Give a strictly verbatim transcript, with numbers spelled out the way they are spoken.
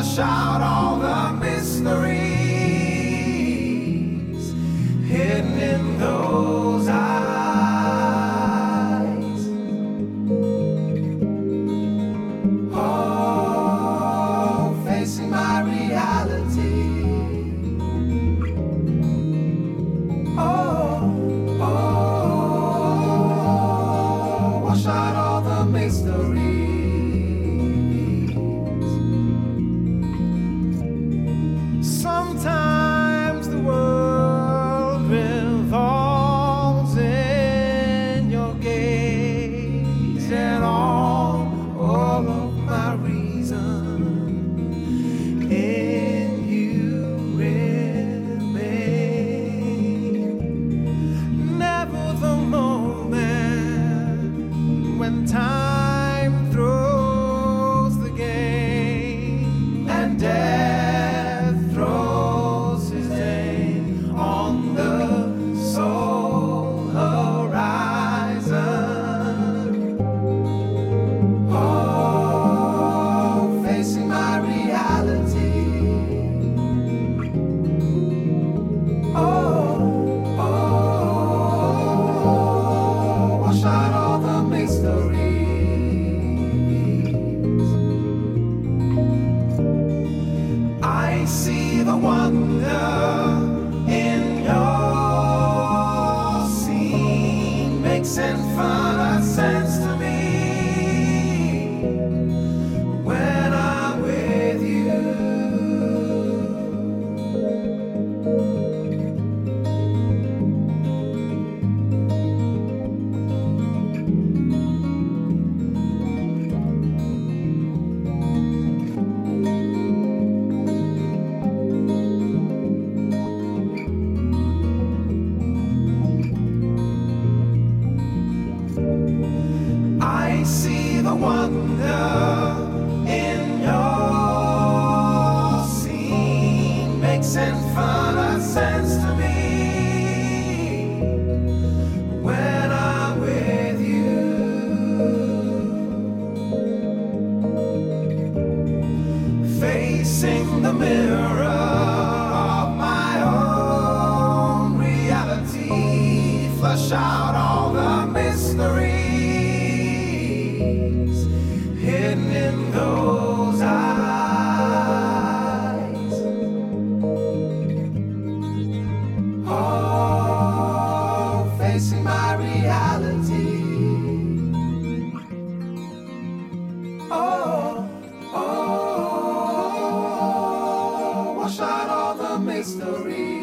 flush out all the mysteries hidden in those eyes. Oh, facing my reality. Oh, oh, wash out all the mysteries. Sometimes the world revolves in your gaze, and all, all of my reason in you remain. Never the moment when time throws the game and death I see the wonder in your scene, makes infinite sense to me when I'm with you. I see the wonder in your scene, makes infinite sense to me when I'm with you. Facing the mirror of my own reality, flush out all the mysteries hidden in those eyes. Oh, facing my reality. Oh, oh, wash out all the mysteries.